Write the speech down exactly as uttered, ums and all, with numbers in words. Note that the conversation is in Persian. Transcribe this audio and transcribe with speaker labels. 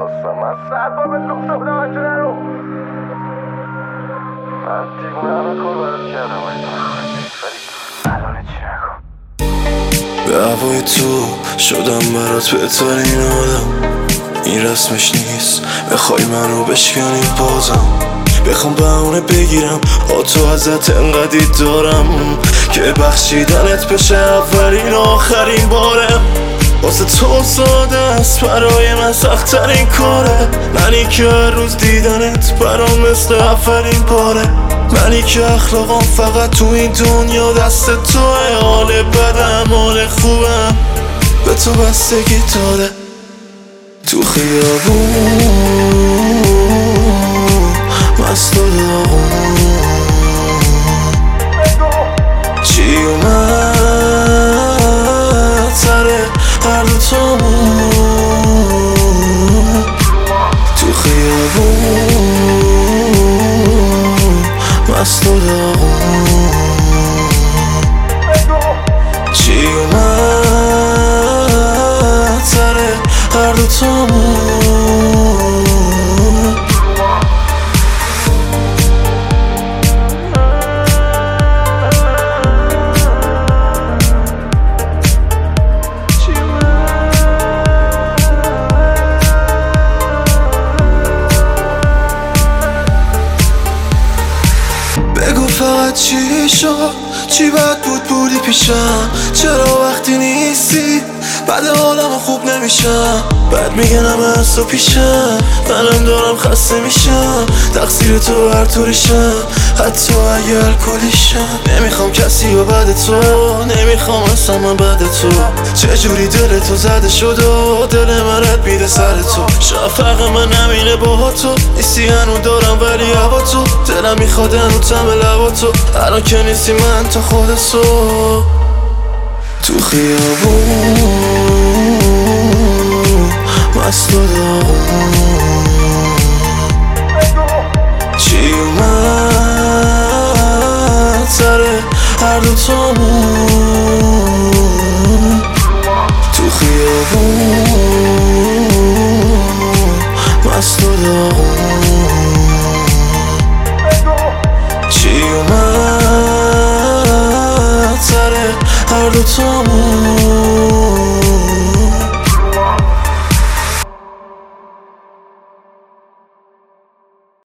Speaker 1: دوستم. من صد بار بهت گفتم توجه نرو. من دیوونه همه کار برات کردم ولی الان چی نکن.
Speaker 2: به هوای تو شدم برات بهترین آدم. این رسمش نیست بخوای منو بشکنی بازم. بخوام بهونه بگیرم با تو ازت انقدی دارم که بخشیدنت بشه اولین آخرین بارم. واسه تو ساده است برای من سخت‌ترین کاره. منی که هر روز دیدنت برام مثل اولین باره. منی که اخلاقام فقط تو این دنیا دست توه. حال بدم حال خوبم به تو بستگی داره. تو خیابون مست و داغون چی اومد سر هر دوتامون. تو خیابون مست و داغون چی اومد سر هر دوتامون. فقط چی شد؟ چی بد بود بودی پیشم؟ چرا وقتی نیستی بعد حالم خوب نمیشم؟ بعد میگن همه از تو پیشم، منم دارم خسته میشم. تقصیر تو هر طوریشم، حتی اگه الکلیشم. نمیخوام کسی و بعد تو، نمیخوام اصلا من بعد تو. چجوری دل تو زده شد و دل من رد میده سر تو. شفق من نمینه با تو، نیستی هنو دارم ولی هوا تو. دلم میخواد هنو تم لبا تو، الان که نیستی من تا خود صبح. تو خیابون مست و داغون چی اومد سر هر دوتامون. تو خیابون مست و داغون چی اومد سر هر دوتامون.